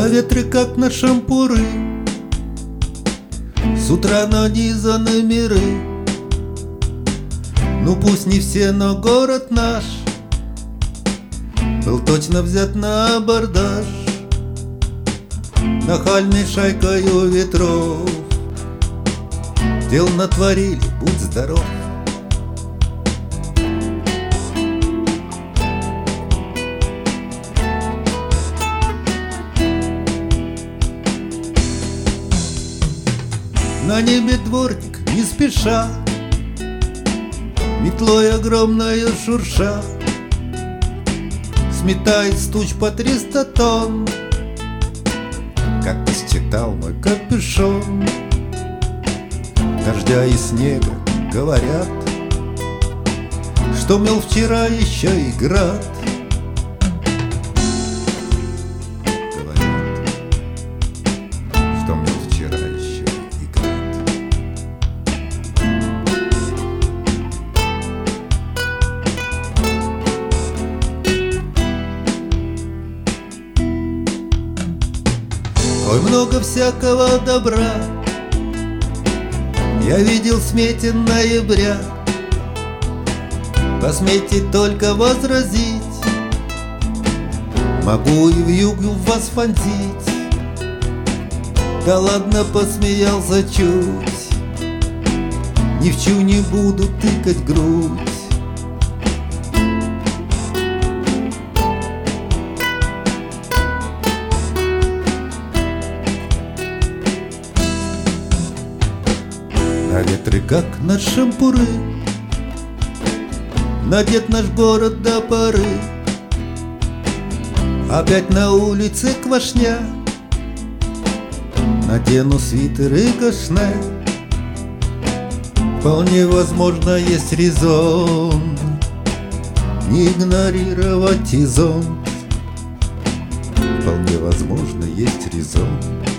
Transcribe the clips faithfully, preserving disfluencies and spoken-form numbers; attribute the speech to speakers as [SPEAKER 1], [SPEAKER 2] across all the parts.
[SPEAKER 1] На ветры, как на шампуры, с утра нанизаны миры. Ну пусть не все, но город наш был точно взят на абордаж нахальной шайкою ветров. Дел натворили, будь здоров. На небе дворник не спеша, метлой огромною шурша, сметает с туч по триста тонн, как считал мой капюшон. Дождя и снега говорят, что мел вчера еще и град. Говорят, что мел вчера еще и град. Ой, много всякого добра я видел в смете ноября. Посмейте только возразить, могу и вьюгу вас фонтить. Да ладно, посмеялся чуть, ни в чью не буду тыкать грудь. На ветры, как на шампуры, надет наш город до поры. Опять на улице квашня, надену свитер и кашне. Вполне возможно, есть резон не игнорировать и зонт. Вполне возможно, есть резон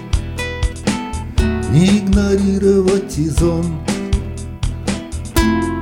[SPEAKER 1] не игнорировать и зонт.